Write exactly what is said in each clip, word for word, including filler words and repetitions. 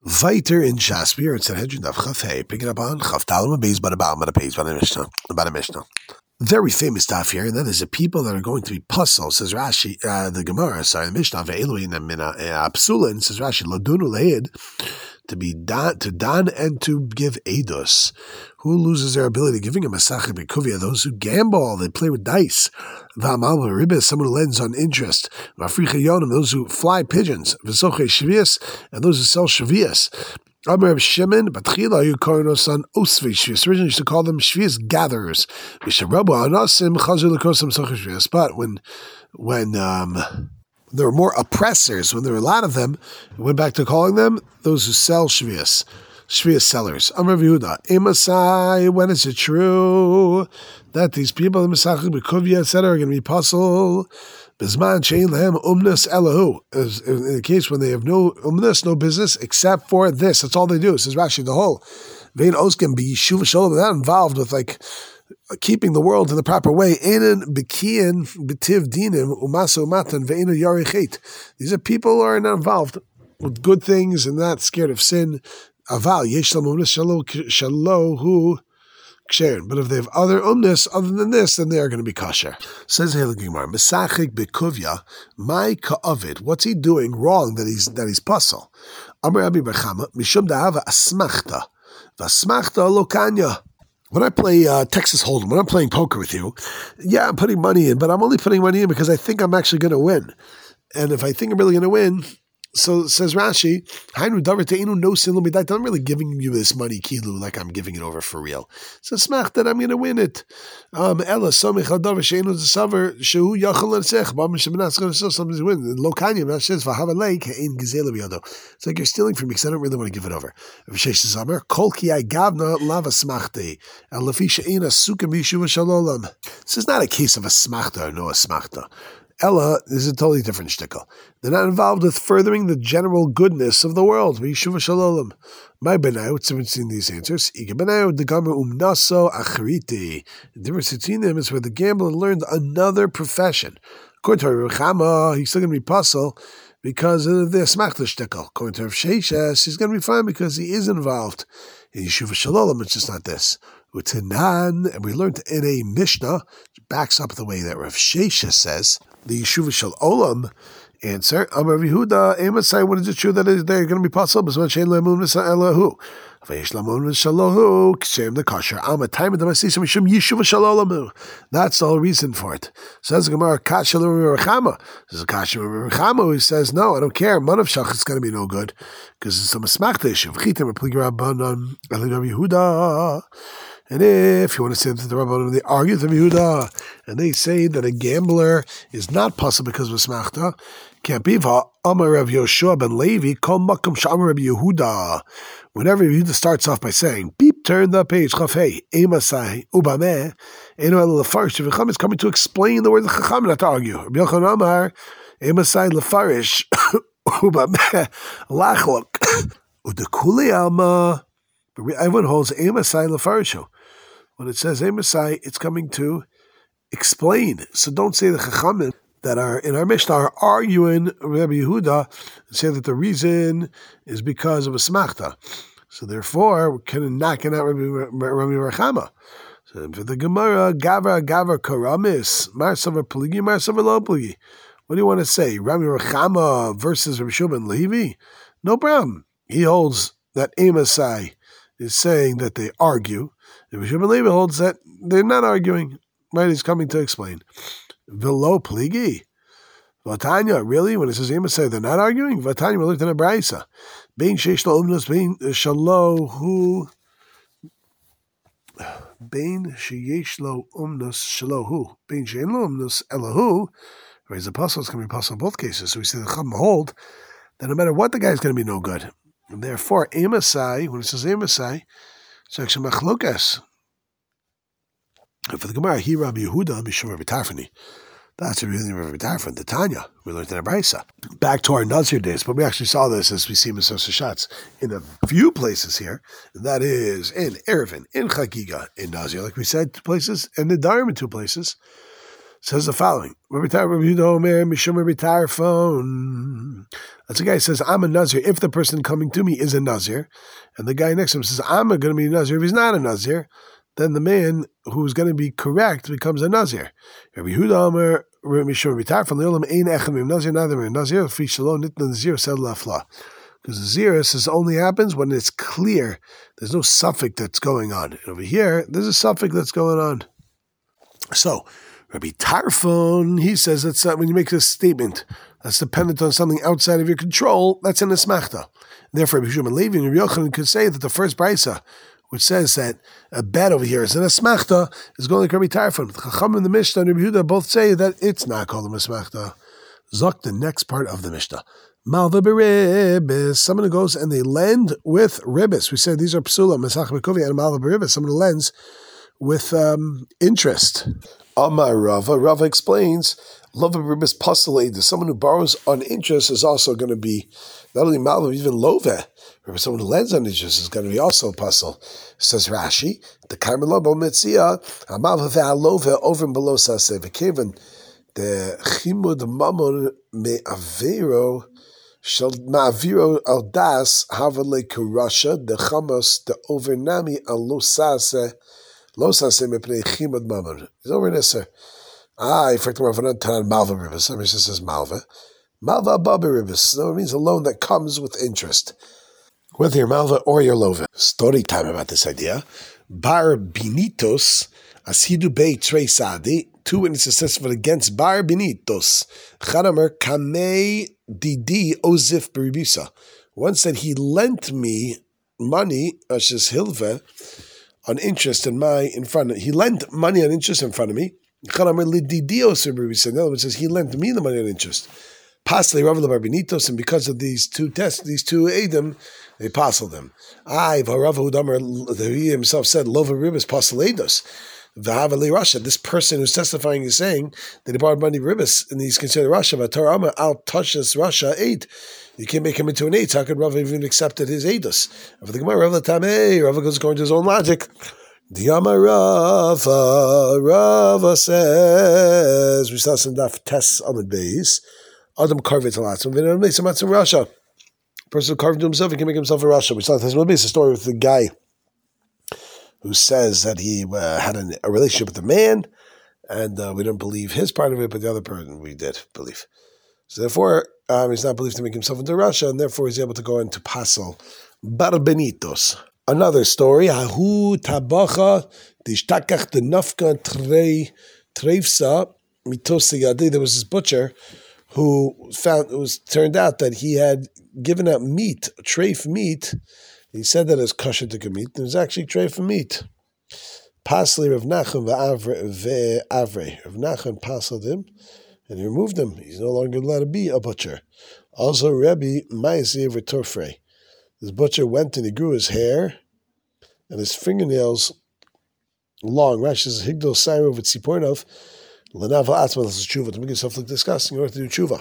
Weiter in Shas, we are in Sanhedrin Daf Chaf Hey, picking up on Chaf Talim Beis by the bottom of the page by the Mishnah. By the Mishnah. Very famous stuff here, and that is the people that are going to be puzzled, says Rashi, uh, the Gemara, sorry, the Mishnah, Ve'eluin and Mina Apsulin, says Rashi, Ladunu Leid, to be don, to don and to give Eidos. Who loses their ability? Giving a Masach Bekuvia, those who gamble, they play with dice. Va'amal Ribis, someone who lends on interest. Va'fricha Yonim, those who fly pigeons. V'soche Shvias, and those who sell Shvias. Amar Shimon, Batchila, you Koronos on Osvi Shvias. Originally, used to call them Shvias gatherers. V'sharabu Anasim, Chazul Lekosam Soche Shvias. But when, when, um, there were more oppressors, when there were a lot of them, it went back to calling them those who sell Shvias. Shvias sellers. Amar Yehuda, Imasai, when is it true that these people, the Masachik Bekuvia, et cetera, are going to be puzzled? Bizman Shein Lehem Umnus Elahu. In the case when they have no umnus, no business, except for this. That's all they do. Says Rashi, the whole Vein Oskim be Yeshuva Shalom, they're not involved with like keeping the world in the proper way. Einan Bekian Betiv Dinim Umasa Umatan Ve'ina Yarichet. These are people who are not involved with good things and not scared of sin. Aval Yeshlam Umnus Shalohu Ksherin. But if they have other umnus other than this, then they are going to be kosher. Says here the Gemara, Mesachik Bekuvia, my ka'avid. What's he doing wrong that he's that he's puzzle? Amar Rabbi Barchama, Mishum Da'ava Asmachta, Vasmachta Lokanya. When I play uh, Texas Hold'em, when I'm playing poker with you, yeah, I'm putting money in, but I'm only putting money in because I think I'm actually going to win. And if I think I'm really going to win, so says Rashi, Hainu davar te'inu no sin l'midai. I'm really giving you this money, kilu, like I'm giving it over for real. So smach that I'm going to win it. Um, Ella somich hadavar she'enu zesaver shehu yachal l'sech. Bam shemenas going to sell something to win. Lo kanya says v'havalei ke'in gizela biyado. It's like you're stealing from me because I don't really want to give it over. V'sheish zesamer kol ki I gavna lava smachte el lefi she'ena sukim b'yeshuva shalolam. This is not a case of a smachta or no a smachta. Ella is a totally different shtickle. They're not involved with furthering the general goodness of the world. V'yeshuva shalom. My benai, what's the difference between these answers? Ike benai degamer umnaso achriti. The difference between them is where the gambler learned another profession. According to Rabbi Chama, he's still going to be puzzle because of the smachta shtickle. According to Rav Sheshes, he's going to be fine because he is involved in yeshuva shalom. It's just not this. Utanan, and we learned in a Mishnah, which backs up the way that Rav Sheshes says, the Yeshuva Shel Olam answer, Amar Yehuda, Amasai, what is it true that they're going to be possible? But when Shein Lemun Elahu, Veish Lamun Shalohu, Kshem the Kosher, Ama time of the Masisha Mishum Yeshuva Shel Olamu. That's the whole reason for it. Says the Gemara, Kasha L'Rechama. This is Kasha L'Rechama who says, no, I don't care. Manav Shach is going to be no good because it's a Masmachta issue. V'chitim Repliga Rabbanon, Elidar Yehuda. And if you want to say that the Rabbanim, they argue with Yehuda, and they say that a gambler is not possible because of a smachta, can't be. Amar Rav Yoshua ben Levi, Kol Makom Sh'amar Rabbi Yehuda. Whenever Yehuda starts off by saying, beep, turn the page, Chafei, Emasai, Ubameh, Eno El Lefarish, Chacham is coming to explain the word of Chacham, not to argue. Rabbi Yochanan Amar, Emasai Lefarish, Ubameh, Lachlok, Udekuli Alma. Everyone holds Emasai Lefarisho. When it says Emasai, it's coming to explain. So don't say the Chachamim that are in our Mishnah are arguing Rabbi Yehuda and say that the reason is because of a smachta. So therefore, we're kind of knocking out Rabbi, Rabbi Rechama. So for the Gemara, Gavra Gavra Karamis, Marsavar Pligi, Marsavar Lo Pligi. What do you want to say? Rabbi Rechama versus Rabbi Shimon Levi? No problem. He holds that Emasai is saying that they argue. Rabbi Shimon Levi holds that they're not arguing. Right? He's coming to explain. Velo pligi. Vatanya, really? When it says Emasai, they're not arguing? Vatanya, we looked at a Braisa. Bein sheish lo umnus, bein shalohu. Bein sheyesh lo umnus shalohu. Bein shein lo umnus elahu. Whereas the apostle is going to be apostle in both cases. So we say the Chacham hold that no matter what, the guy's going to be no good. And therefore, Emasai, when it says Emasai, it's actually machlokas. And for the Gemara, he Rabbi Yehuda, Mishum Rabbi Tarfani. That's a really Rabbi Tarfan, the Tanya. We learned in a Braisa. Back to our Nazir days, but we actually saw this as we see Mesosa Shatz in a few places here. And that is in Erevin, in Chagiga, in Nazir, like we said, two places, and in Darim in two places. says the following. That's a guy who says, I'm a Nazir if the person coming to me is a Nazir. And the guy next to him says, I'm going to be a Nazir if he's not a Nazir. Then the man who's going to be correct becomes a Nazir. Rabbi Yehuda Omer, from the Olam, Ein Echad Mim Nazir, neither Mim Nazir, Fi Shalom Nitna Nazir, Sed Lafla. Because the Zirus only happens when it's clear. There's no suffix that's going on. And over here, there's a suffix that's going on. So, Rabbi Tarfon, he says that when you make this statement that's dependent on something outside of your control, that's an esmachta. Therefore, Rabbi Shimon Levi and Rabbi Yochanan could say that the first brisa, which says that a bed over here is an esmachta, is going like Rabbi Tarfon. The Chacham and the Mishnah and Rabbi Yehuda both say that it's not called a esmachta. Zok, the next part of the Mishnah. Malva beribis. Someone who goes and they lend with ribis. We said these are psula, mesach bekovi, and malva beribis. Someone who lends with um, interest. Amar Rava. Rava explains, malva beribis pasal. Someone who borrows on interest is also going to be not only malva, even love. Someone who lends on interest is going to be also pasal. Says Rashi, the karmelo bo metzia, malva ve'alove over and below saseh v'kevan. The chimud mamon me'avero shall ma'aviro al das havale kurasha the chamos the overnami al losase losase mepnei chimud mamon. It's over there, sir. Ah, in fact, we're going to malva ribis. Somebody says malva, malva above ribis. No, it means a loan that comes with interest, whether you're malva or you're lova. Story time about this idea. Bar binitos asidu bei trei sadi. Two witnesses testified against Bar Binitos. Chadamer Kamei Didi Ozif Beribisa. One said he lent me money, Ashis Hilve, on interest in my in front of he lent money on interest in front of me. Chadamer Lididi Ozif Beribisa. In other words, says he lent me the money on interest. Pasli Rav Bar Binitos, and because of these two tests, these two Adam, they passed them. I Rav Hudamer, he himself said, Lova Ribis Pasleidos. Russia. This person who's testifying is saying that he borrowed money ribis and he's considered Russia. But Torah Amar al touches Russia eight. You can't make him into an eight. How could Rav even accepted his eidos? If the Gemara Rav Tamei, Rav goes according to his own logic. The Amar Rava Rava says we saw some daf tests Amid Beis. Adam carved it a lot. So we make some in Russia. Person who carved to himself, he can make himself a Russia. We saw this Amid Beis, a story with the guy who says that he uh, had an, a relationship with a man, and uh, we don't believe his part of it, but the other person we did believe. So therefore, um, he's not believed to make himself into Russia, and therefore he's able to go into Pasal Bar Benitos. Another story, Ahu Tabacha Dishtakach the Nafka Trei Treifsa Mitos Yadi. There was this butcher who found it was turned out that he had given out meat, treif meat. He said that as kosher to meat. It was actually treif meat. Pasli Rav Nachman ve'avre. Rav Nachman passed him, and he removed him. He's no longer allowed to be a butcher. Also, Rebbe Ma'aseh v'torfrei. This butcher went and he grew his hair and his fingernails long. Rashi says, Higdol Sairo v'tzipornov l'nava atzma l'shuva, to make himself look disgusting in order to do tshuva.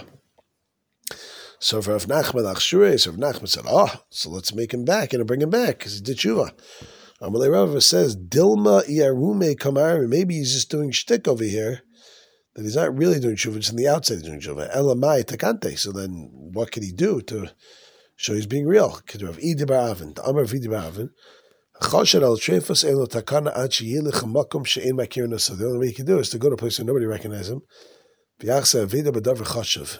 So if Rav Nachman Achshure, so Rav Nachman said, oh, so let's make him back and bring him back because he did tshuva. Amalei Rav says, Dilma iarume kamari, maybe he's just doing shtick over here, that he's not really doing tshuva, just on the outside he's doing tshuva. Elamai takante, so then what could he do to show he's being real? Could Rav Idi bar Avin, the Amar of Idi bar Avin, Chosher al treifas elo takana ad sheyilich hamakom she'en makirna. So the only way he can do is to go to a place where nobody recognizes him. V'yachsa avida b'davar chashuv.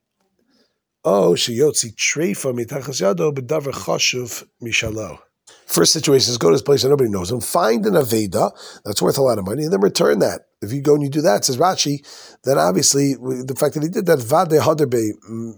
Oh, sheyotzi treifa mitachas yado b'davar chashuv mishalo. First situation is go to this place and nobody knows him. Find an Aveda that's worth a lot of money and then return that. If you go and you do that, says Rashi, then obviously the fact that he did that, Vade Haderbe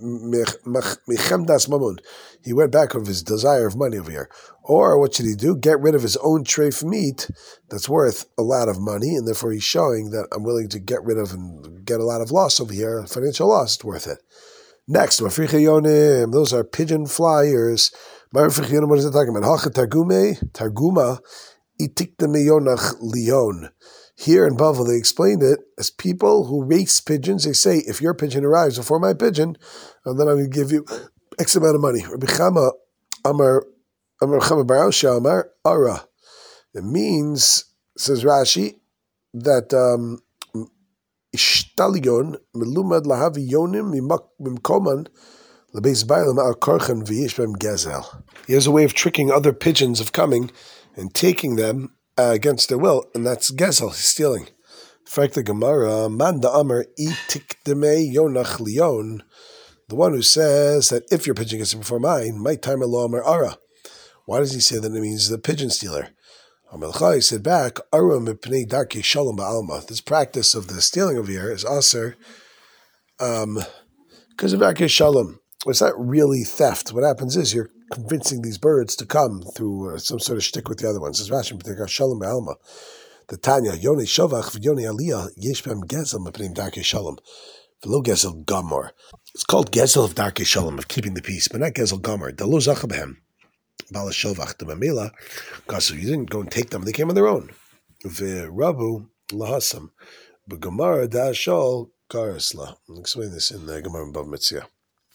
Mechemdas Mamun, he went back of his desire of money over here. Or what should he do? Get rid of his own treif meat that's worth a lot of money, and therefore he's showing that I'm willing to get rid of and get a lot of loss over here, financial loss, it's worth it. Next, Mafricha Yonim, those are pigeon flyers. What is it talking about? Targuma, itikta meyonach lion. Here in Bavel, they explained it as people who race pigeons. They say, if your pigeon arrives before my pigeon, and then I'm going to give you X amount of money. Rabbi Chama, Amar, Amar Chama Barosha, Amar, Ara. It means, says Rashi, that um, Ishtalion melumad lahavi yonim mimkoman lebeis bailam al korchan v'yishbem gezel. He has a way of tricking other pigeons of coming and taking them uh, against their will, and that's gezel, stealing. Fact the Gemara, man da amar itik deme yonach lion, the one who says that if your pigeon gets it before mine, my time law amar ara. Why does he say that it means the pigeon stealer? Amalchai said back, ara mipnei darki shalom ba'alma. This practice of the stealing of here is aser um, because of darki shalom. It's not really theft. What happens is you're convincing these birds to come through uh, some sort of shtick with the other ones. It's Rashi b'nei shalom ba'alma. The Tanya, Yoni Shovach, Yoni Aliyah, Yeshbem Gezel, Mepnim Darkei Shalom, V'lo Gezel Gomor. It's called Gezel of Darkei Shalom, of keeping the peace, but not Gezel Gomor. The Lo Zachabehem, Bala Shovach, the Mamela, because you didn't go and take them, they came on their own. V'Rabu Lahasam, B'Gomor Da Shol Garisla. I'll explain this in the Gemara in Bava Metzia.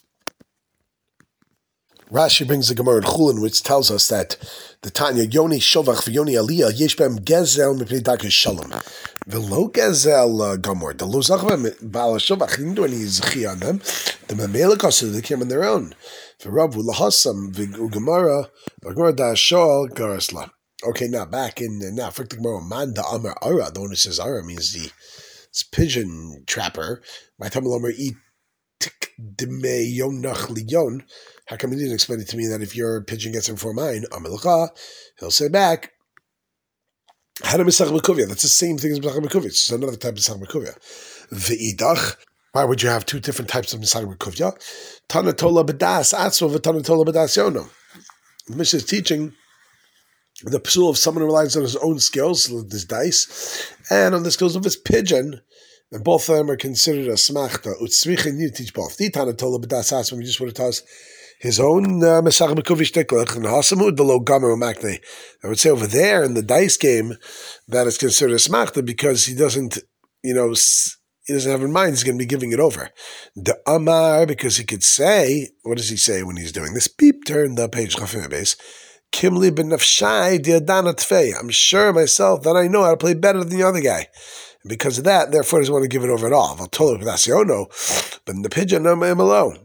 Rashi brings the Gemara in Chulin, which tells us that the Tanya Yoni Shovach v'Yoni Aliyah Yeshbem Gezel Mipnei Darkei Shalom v'Lo Gezel Gomor. The Lo Zachavem Bala Shovach, he didn't do any zchi on them. The Mamela Kosu, they came on their own. V'Ravu Lahasam v'Gemara v'Gemara Da Shol Garisla. Okay, now back in now for the Gemara, Man da Amar Ara. The one who says Ara means the this pigeon trapper. My time Omer eat tik deme yonach liyon. How come he didn't explain it to me that if your pigeon gets in before mine, Amalcha, he'll say back, Hana Misach Mekuvia. That's the same thing as Misach Mekuvia. It's another type of Misach Mekuvia. V'idach. Why would you have two different types of Misach Mekuvia? Tanatola B'das Atzma v'Tanatola B'das Yono. The Mishnah is teaching the psul of someone who relies on his own skills, this dice, and on the skills of his pigeon. And both of them are considered a smachta. Utzricha, you need to teach both. The Tanatola B'das Atzma, we just want to tell us his own Mesach Mekuvish Tiklach and Hasamud the Lo Gamer Makne. I would say over there in the dice game that is considered a smachta because he doesn't, you know, he doesn't have in mind he's going to be giving it over. The Amar, because he could say, what does he say when he's doing this? Beep, turn the page base. Kimli ben Nafshai diadana tfei. I'm sure myself that I know how to play better than the other guy. And because of that, therefore, he doesn't want to give it over at all. But in the pigeon, I'm alone.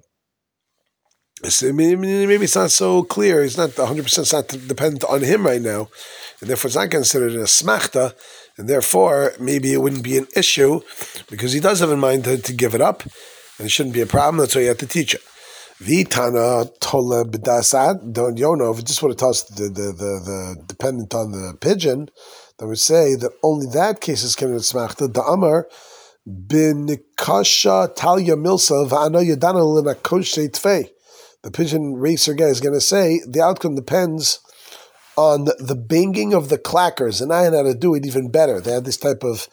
Maybe it's not so clear. It's not one hundred percent it's not dependent on him right now. And therefore, it's not considered a smachta. And therefore, maybe it wouldn't be an issue because he does have in mind to, to give it up. And it shouldn't be a problem. That's why you have to teach it. Vitana tola b'dasad. Don't you know? If it just would have taught us the, the, the, the dependent on the pigeon, then we say that only that case is considered smachta. The Amar bin kasha talya milsa v'ana yadana l'nakosh tfei. The pigeon racer guy is going to say the outcome depends on the, the banging of the clackers, and I know how to do it even better. They had this type of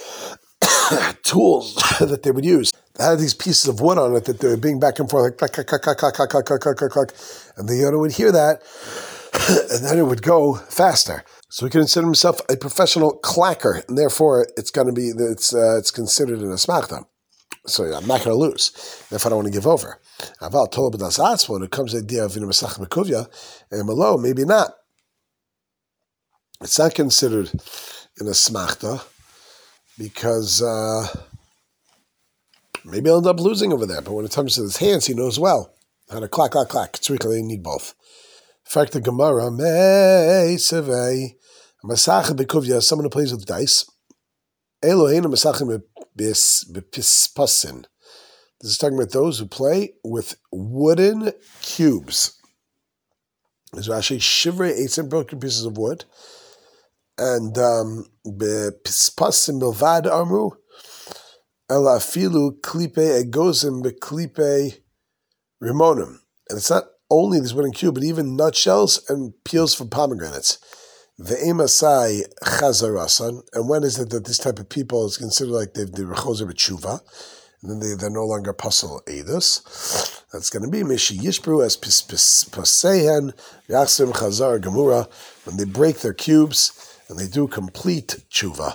tools that they would use. They had these pieces of wood on it that they were being back and forth, like clack, clack, clack, clack, clack, clack, clack, clack, clack, clack, and the owner would hear that, and then it would go faster. So he can consider himself a professional clacker, and therefore it's going to be it's uh, it's considered an asmachta. So I'm not going to lose. If I don't want to give over. Aval told b'das atzma, when it comes to the idea of in a Mesach Mekuvia, and Malo, maybe not. It's not considered in a smachta because uh, maybe I'll end up losing over there. But when it comes to his hands, he knows well how to clack, clack, clack. Tzrika, they need both. In fact, the Gemara, mei sevei, Mesach Mekuvia, someone who plays with dice. Eloheinu Mesachim b'pispasin. This is talking about those who play with wooden cubes. There's actually shivrei eitzim, broken pieces of wood, and b'pispasin milvad amru ela afilu klipe egozim b'klipe rimonim. And it's not only this wooden cube, but even nutshells and peels from pomegranates. Ve'emasai chazarasan. And when is it that this type of people is considered like they've the rechozer b'tshuva? And then they, they're no longer pasul edus. That's going to be Mishi Yishbru as Pasehen, Yachsim Chazar Gemura, when they break their cubes and they do complete tshuva.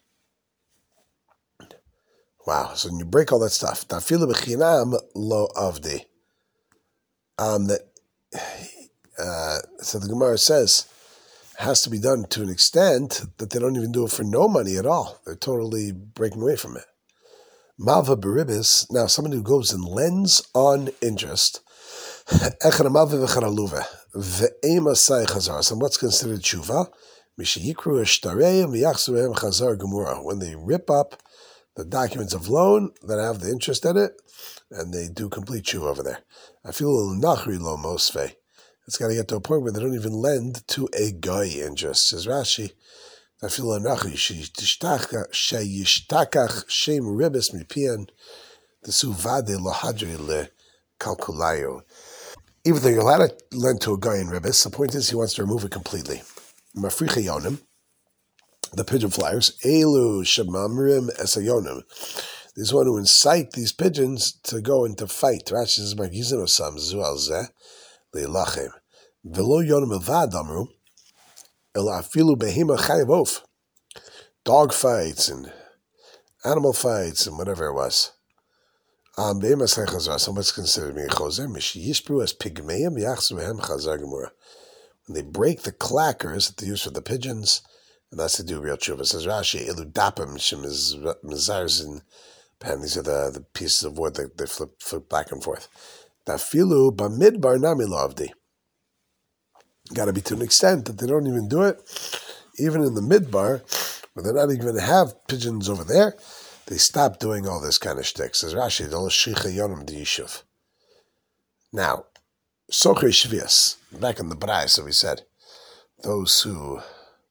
Wow, so when you break all that stuff, Tafilu B'chinam Lo Avdi. Um, that, uh, so the Gemara says, it has to be done to an extent that they don't even do it for no money at all. They're totally breaking away from it. Malva beribis. Now, someone who goes and lends on interest. Echad malva v'echad aluva ve'ema sai chazar. And what's considered tshuva? Mishayikru eshtareim v'yachzureim chazar gemura. When they rip up the documents of loan that have the interest in it, and they do complete tshuva over there. I feel a little nachri lo mosfe. It's got to get to a point where they don't even lend to a guy interest. Says Rashi, I feel a nachri sheyishtakach shem ribis mipian the suvade lohadri le kalkulayo. Even though you're allowed to lend to a guy in ribis, the point is he wants to remove it completely. Mafricha yonim, the pigeon flyers, elu shemamrim esayonim. These one who incite these pigeons to go and to fight. Rashi says, "Magizin osam zual zeh leilachem velo yonim elvad amru ela afilu behema chayavof." Dog fights and animal fights and whatever it was. Um, behema chazar. So what's considered being choser? Mishiyishbru as pigmeim yachzuhem chazar gemura. When they break the clackers that they use for the pigeons, and that's to do real tshuva. Says Rashi, elu dapim shemizarzin. And these are the, the pieces of wood that they flip, flip back and forth. Dafilu bamidbar nami lovdi. Got to be to an extent that they don't even do it. Even in the midbar, where they're not even going to have pigeons over there, they stop doing all this kind of shtick. Says Rashi, Dol shicha yonim di yishuv. Now, sochri shvias, back in the Brai, so we said, those who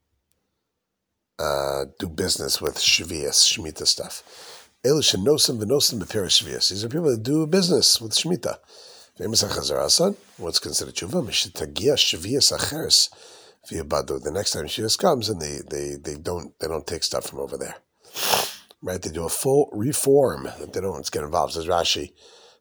uh, do business with shvias, shmita stuff. These are people that do business with Shemitah. What's considered tshuva? The next time Shvias comes, and they, they, they don't they don't take stuff from over there, right? They do a full reform that they don't get involved. Says Rashi,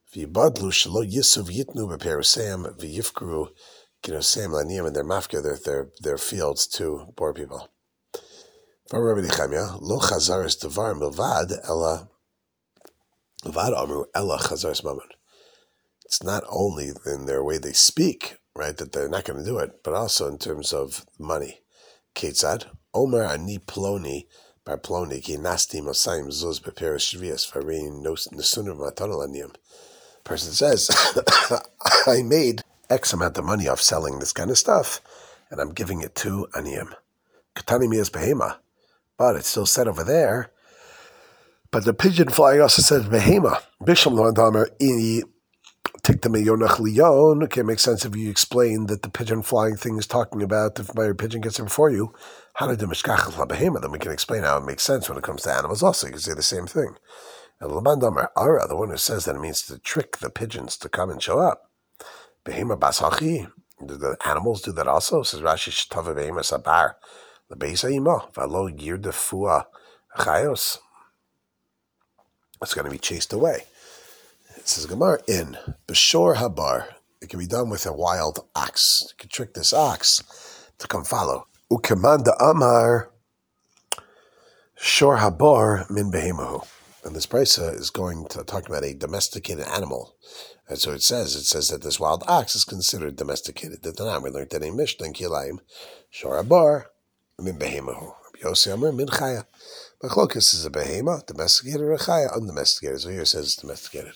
and their mafka their their their fields to poor people. From Rabbi Nechemia, lo chazaris devar milvad ella milvad amru ella chazaris mammon. It's not only in their way they speak, right, that they're not going to do it, but also in terms of money. Ketzad Omer ani ploni bar ploni ki nasti mosayim zuz beperes shvias farein nesunim matanol aniyim. Person says, I made X amount of money off selling this kind of stuff, and I'm giving it to aniyim. Katani miyas behema. But it's still said over there. But the pigeon flying also says behema. Bishlam lo'adamer ini tiktam yonach liyon. Okay, it makes sense if you explain that the pigeon flying thing is talking about if my pigeon gets there before you. How did the mishkachas la behema? Then we can explain how it makes sense when it comes to animals. Also, you can say the same thing. And Labandamer Ara, the one who says that it means to trick the pigeons to come and show up. Behema basachi. Do the animals do that also? Says Rashi shtava behema sabar. The Beisaima, Valo Yirdefua Chayos. It's going to be chased away. It says Gemara in Beshor Habar. It can be done with a wild ox. You can trick this ox to come follow. Ukemanda Amar Shor Habar Min Behemahu. And this brisa is going to talk about a domesticated animal. And so it says, it says that this wild ox is considered domesticated. The Tanam, we learned that in Mishnah in Kilayim, Shor Habar Min behemahu. Yossi Amar min chaya. Machlokes is a behema, domesticated, or a chaya, undomesticated. So here it says it's domesticated.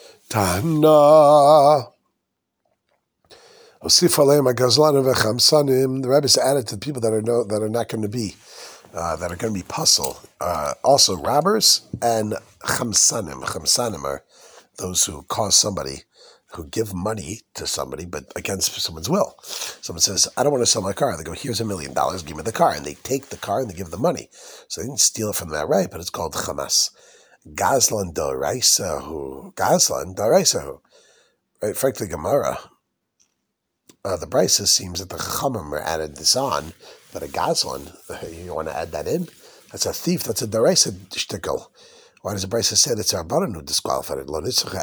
Tana. Osif aleim agazlanim v'chamsanim. The rabbis added to the people that are no, that are not going to be, uh, that are going to be puzzle. Uh, also robbers and chamsanim. Chamsanim are those who cause somebody, who give money to somebody, but against someone's will. Someone says, I don't want to sell my car. They go, here's a million dollars, give me the car. And they take the car and they give the money. So they didn't steal it from that right, but it's called chamas. Gazlan daraisahu. Gazlan daraisahu. Right, frankly, Gemara, uh, the brisa seems that the chachamim are added this on, but a gazlan, you want to add that in? That's a thief, that's a daraisa shtickle. Why does the brisa say that it's Rabbanan who disqualified it?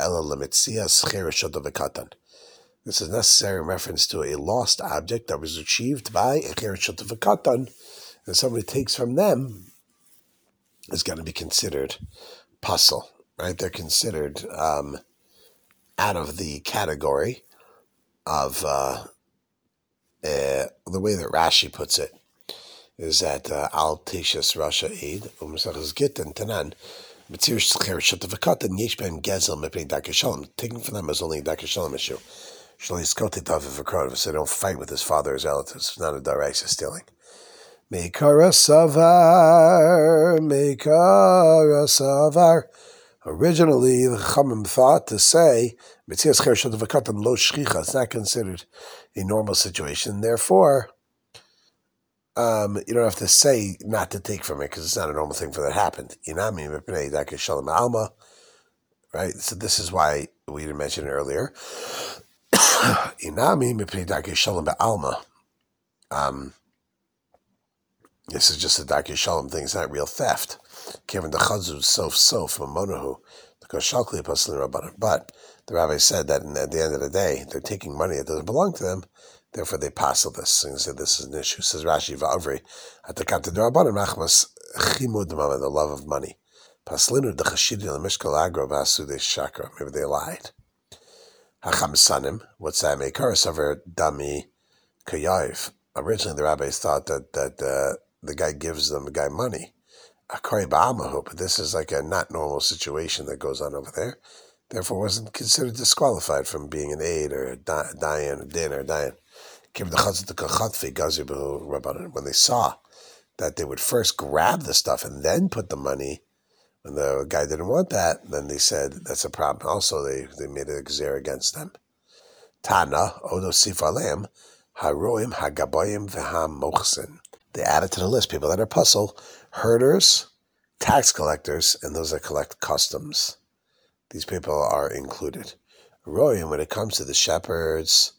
This is necessary in reference to a lost object that was achieved by a chereshut of a katan, and somebody takes from them is going to be considered puzzle, right? They're considered um, out of the category of uh, uh, the way that Rashi puts it is that al tishas rasha eid umsachas git and tanan. Taking from them is only a Dakar Shalom issue. So they don't fight with his father or his relatives. It's not a Daraisa stealing. Meikara Savar, Meikara Savar. Originally, the Chachamim thought to say, it's not considered a normal situation. Therefore, um, you don't have to say not to take from it because it's not a normal thing for that to happen. Right? So this is why we didn't mention it earlier. Um, this is just a Darkei Shalom thing. It's not real theft. Kevin the Chazuz sof sof from Monahu, but the rabbi said that at the end of the day, they're taking money that doesn't belong to them, therefore they passel this. And he said this is an issue. Says Rashi, Va'avri, at the Kata Darabanan Machmas Chimud, the love of money. Paslinu the Chashidi the Mishkal Agro Vasu de Shakra. Maybe they lied. Hacham Sanim, what's that? Meikara Saver Dami Kayav. Originally the rabbis thought that that uh, the guy gives them the guy money. But this is like a not normal situation that goes on over there. Therefore, wasn't considered disqualified from being an aid or a dayan, a din or a dayan. When they saw that they would first grab the stuff and then put the money, when the guy didn't want that, then they said that's a problem. Also, they, they made a gzera against them. Tana, odo sifalem, haroim hagabayim v'ham mochsin. They added to the list people that are puzzle, herders, tax collectors, and those that collect customs. These people are included. Royim, when it comes to the shepherds,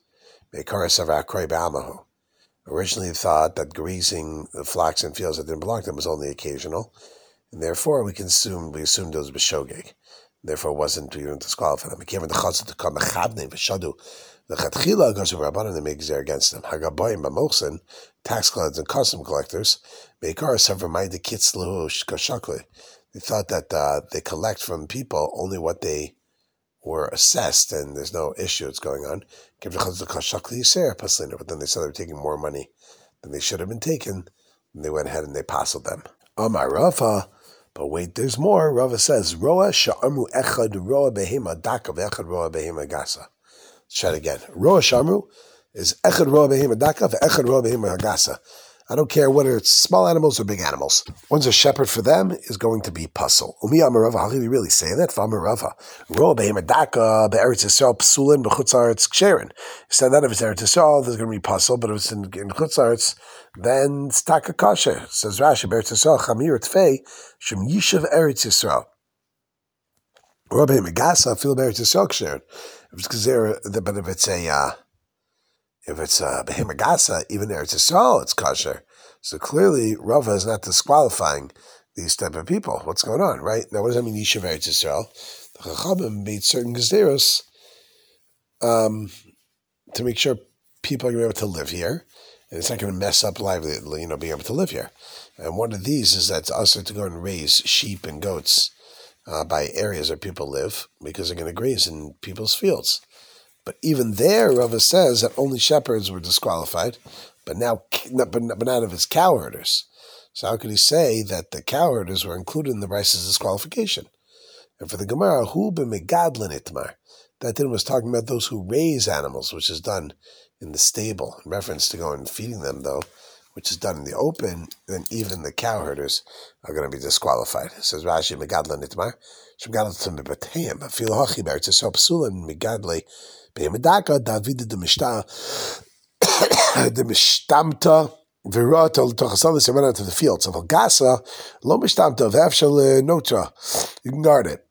originally thought that grazing the flocks and fields that didn't belong to them was only occasional, and therefore we can assume we assumed it was b'shogeg. Therefore, it wasn't even disqualified them. It came in the chazal to come mechabne v'shadu. The chatchila goes to rabbanon and makes there against them. Hagabayim b'mochsin, tax collectors and custom collectors, meikar sever ma'ide kitzlu kashakli. They thought that uh, they collect from people only what they were assessed, and there's no issue that's going on. But then they said they were taking more money than they should have been taken, and they went ahead and they passed them. Amar Rava, but wait, there's more. Rava says, Roa sha'amru echad roa behema daka ve'echad roa behema gasa. Let's try it again. Roa sha'amru is echad roa behema daka ve'echad roa behema gasa. I don't care whether it's small animals or big animals. One's a shepherd for them is going to be puzzle. Umi Amarava, how can you really say that? V'Amarava, Roa behemadaka be'eretz Yisrael psulin b'chutz haaretz ksherin. You said that if it's Eretz Yisrael, there's going to be puzzle, but if it's in, in chutz haaretz, then it's taka kasher. Says Rashi, Eretz Yisrael chamir tfei shem yishav Eretz Yisrael. Roa behemagasa fil be'eretz Yisrael ksherin. If it's gazera, but if it's a uh, If it's a behemagasa, even Eretz Yisrael, it's kosher. So clearly, Rava is not disqualifying these type of people. What's going on, right? Now, what does that mean, Yishav Eretz Yisrael? The Chachamim made certain gezeros um, to make sure people are going to be able to live here, and it's not going to mess up lively, you know, being able to live here. And one of these is that it's also to go and raise sheep and goats uh, by areas where people live, because they're going to graze in people's fields. But even there, Rava says that only shepherds were disqualified, but now, but not of his cow herders. So how could he say that the cow herders were included in the Rice's disqualification? And for the Gemara, hu b'megadlin itmar, that then was talking about those who raise animals, which is done in the stable. In reference to going and feeding them, though, which is done in the open, then even the cow herders are going to be disqualified. It says Rashi, megadlin itmar, shemgadlatim bebateim, afil hachi beretz Yisrael psulin megadli. Behemedaka David the Mishta the Mishtamta Virata L'Tochasalis went out to the field. So Valgasa Lo Mishtamta V'Afshal Notra. You can guard it.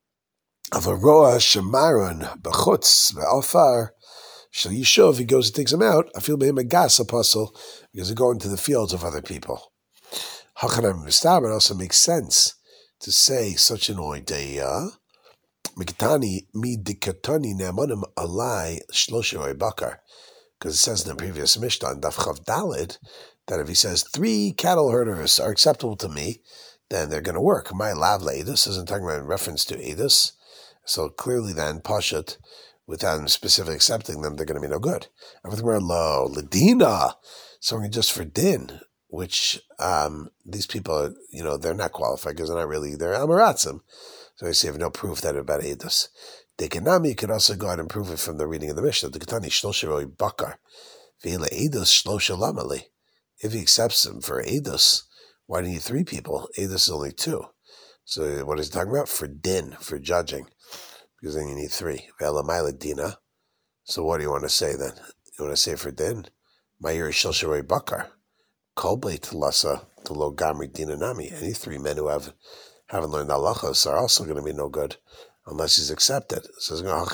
Avaroa Shemaron B'Chutz V'Alfar Shal Yishuv. He goes and takes him out. I feel Behemagasa apostle because they go into the fields of other people. Hachanam Mistaber also makes sense to say such an idea. Mikatani mi dikatani ne'amanim alai shlosha bakar, because it says in the previous Mishnah on Daf Chav Daled that if he says three cattle herders are acceptable to me, then they're going to work. My lav le'edus isn't talking about in reference to edus, so clearly then pashat, without him specifically accepting them, they're going to be no good. Everything we're low ledina, so just for din. which um, these people, are, you know, they're not qualified because they're not really, they're Amaratzim. So you see, you have no proof that about Eidos. Dekanami, you could also go out and prove it from the reading of the Mishnah. The Ketani Shlosha Bakar. Ve'ila Eidos Shlosha Lamali. If he accepts them for Eidos, why do you need three people? Eidos is only two. So what is he talking about? For din, for judging. Because then you need three. Ve'ila Maila Dina. So what do you want to say then? You want to say for din? Mayir Shlosha Bakar. Kolbe Talasa Talo Gamri Dina Nami. Any three men who have haven't learned halachos are also going to be no good unless he's accepted. So it's going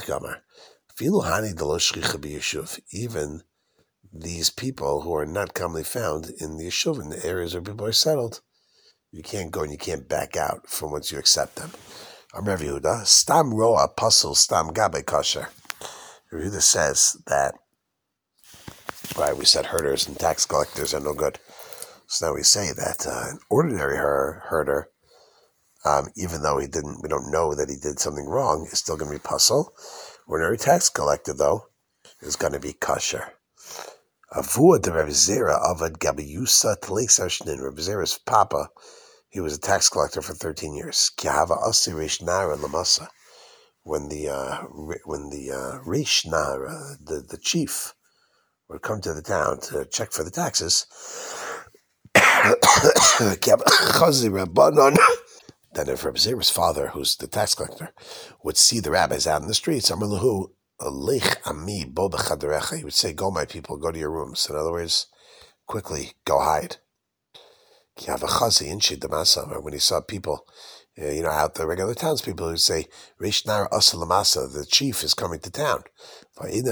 to even these people who are not commonly found in the yeshuv, in the areas where people are settled, you can't go and you can't back out from once you accept them. I'm Rav Yehuda. Stam roa pasul stam gabe kosher. Rav Yehuda says that, right, we said herders and tax collectors are no good. So now we say that uh, an ordinary her- herder, Um, even though he didn't, we don't know that he did something wrong, is still going to be pasul. Ordinary tax collector, though, is going to be kosher. Avua de Rav Zera avad gabiyusa tleisar shnin. Rav Zera's papa, he was a tax collector for thirteen years. Kihava asi reish nara lamasa. When the uh, when the uh, reish nara, the the chief, would come to the town to check for the taxes, chazi rabbanon. Then if Reb Zera's father, who's the tax collector, would see the rabbis out in the streets, he would say, go my people, go to your rooms. In other words, quickly, go hide. When he saw people, you know, out the regular townspeople, he would say, the chief is coming to town. And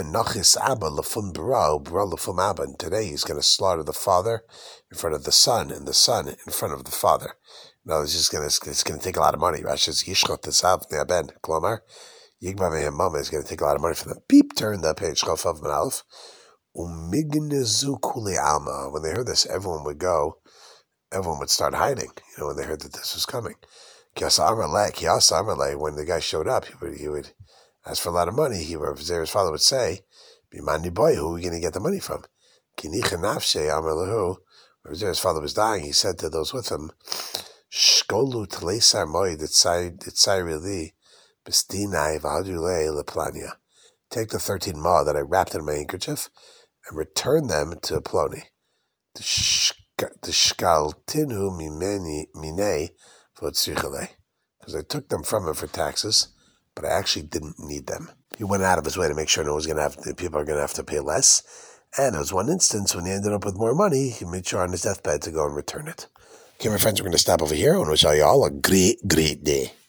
today he's going to slaughter the father in front of the son, and the son in front of the father. No, it's just going to it's going to take a lot of money. Rashi's Yishchot Tesav Ne'aben Klomar Yigma Mama is going to take a lot of money from them. Beep, turn the page. Chofav Manalef Umignezu Kuli Alma. When they heard this, everyone would go. Everyone would start hiding. You know, when they heard that this was coming. Kiasa Amarle, Kiasa Amarle. When the guy showed up, he would he would ask for a lot of money. He, Zera's father, would say, "Bimani boy, who are we going to get the money from?" Kinicha Nafshe Amarlehu. When Zera's father was dying, he said to those with him, Shkolu tleisar moed etzayri bestinai v'adulei leplania. Take the thirteen ma that I wrapped in my handkerchief and return them to Ploni. T'shkaltinu mimeni minei v'otzrichale. Because I took them from him for taxes, but I actually didn't need them. He went out of his way to make sure no one's going to have people are going to have to pay less. And there was one instance when he ended up with more money, he made sure on his deathbed to go and return it. Okay, my friends, we're going to stop over here. I want to wish all you all a great, great day.